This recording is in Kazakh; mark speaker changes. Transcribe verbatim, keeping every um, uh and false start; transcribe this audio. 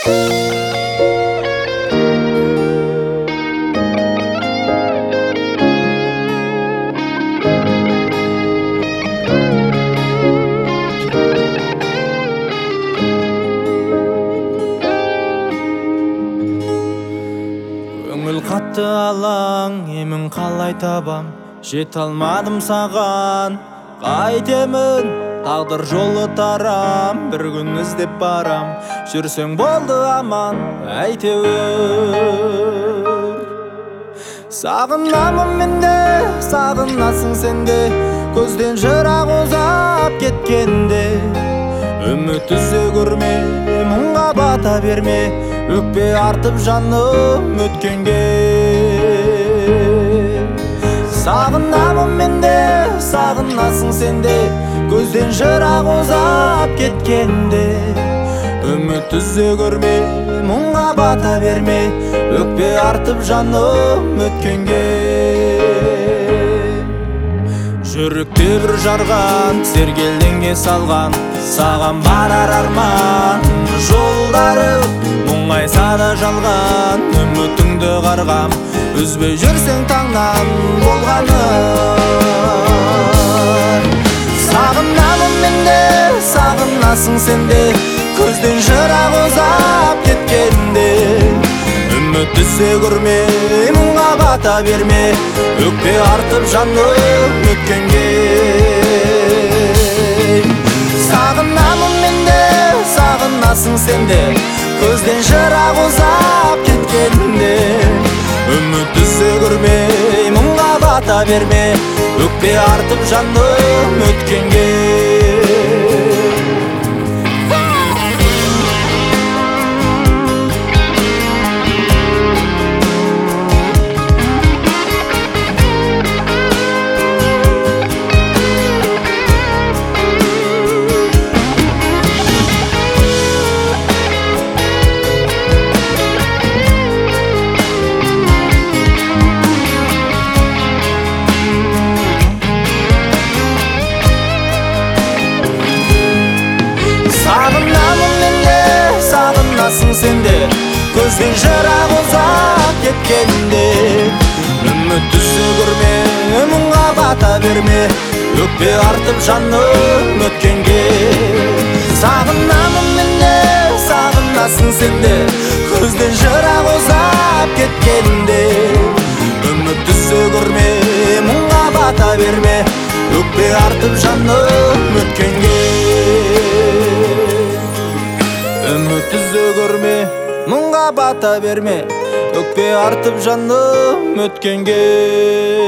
Speaker 1: Көңіл қатты алаң, емін қалай табам, жете алмадым саған. Қайтемін, тағдыр жолы тарам, бір күн іздеп барам, жүрсең болды аман әйтеуір. Сағынамын менде, сағынасың сенде, көзден жырақ ұзап кеткенде. Үміт үзе көрме, мұңға бата берме, өкпе артып жаным өткенге. Сағынамын менде, сағынасың сенде, көзден жырақ ұзап кеткенде. Үміт үзе көрме, мұңға бата берме, өкпе артып жаным өткенге. Жүректе бір жарған, сергелденге салған, саған барар арман жолдары. Мұңайса да жалған, үмітіңді қарғам, үзбей жүрсең таңнан болғаным. Сағынамын менде, сағынасың сенде, көзден жырақ ұзап кеткенде. Үміт үзе көрме, мұңға бата берме, өкпе артып жаным өткенге. Сағынамын менде, сағынасың сенде, көзден жырақ ұзап кеткенде. Үміт үзе көрме, мұңға бата берме, өкпе артып жаным өткенге. Сағынамын менде, сағынасың сенде, көзден жырақ ұзап кеткенде. Үміт үзе көрме, мұңға бата берме, өкпе артып жаным өткенге. Сағынамын менде, сағынасың сенде, көзден жырақ ұзап кеткенде. Үміт үзе көрме, мұңға бата берме, өкпе артып жаным өткенге. Үміт үзе көрме, мұңға бата берме, өкпе артып жаным өткенге.